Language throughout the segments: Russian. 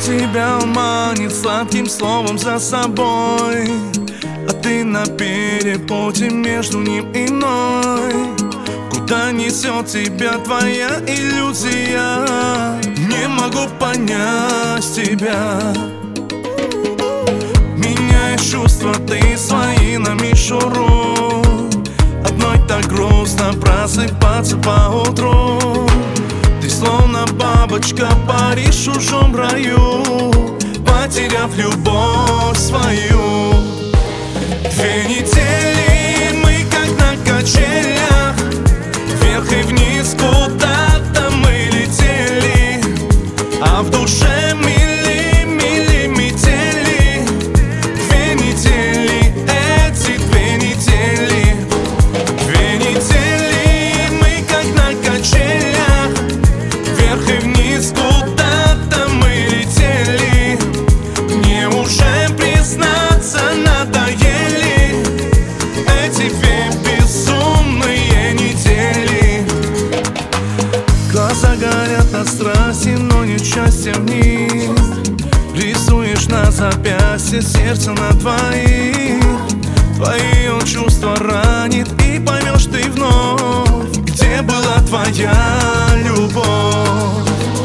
Тебя манит сладким словом за собой, а ты на перепутье между ним и мной. Куда несет тебя твоя иллюзия? Не могу понять тебя. Меняешь чувства ты свои на мишуру. Одной так грустно просыпаться поутру. Ты словно бабочка паришь в чужом раю, потеряв любовь свою. 2 недели мы как на качелях, вверх и вниз куда-то мы летели, а в душе мили метели. 2 недели, эти 2 недели. 2 недели мы как на качелях, вверх и вниз куда-то мы летели. Мне уже признаться надоели эти 2 безумные недели. Глаза горят от страсти, но нет счастья в них. Рисуешь на запястье сердце на двоих. Твои он чувства ранит, и поймешь ты вновь, где была твоя любовь.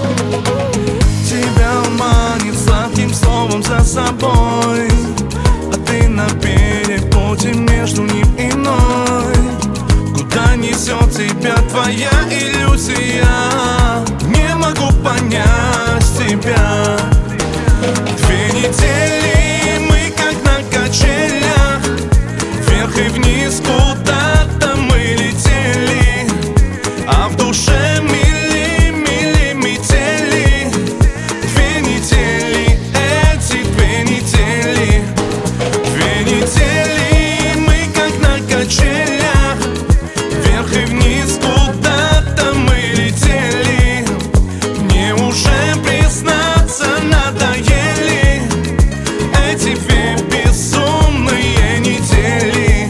Тебя манит сладким словом за собой, а ты на перепутье между ним и мной. Куда несет тебя твоя иллюзия? Не могу понять тебя. 2 недели мы как на качелях, вверх и вниз куда-то мы летели, а в душе мили метели. 2 недели, эти 2 недели. 2 недели мы как на качелях, вверх и вниз куда-то мы летели. Мне уже признаться надоели эти 2 безумные недели.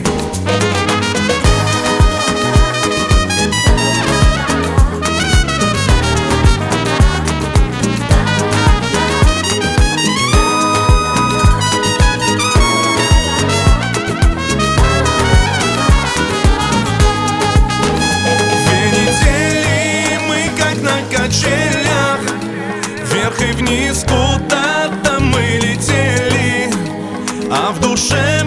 Вверх и вниз куда-то мы летели, а в душе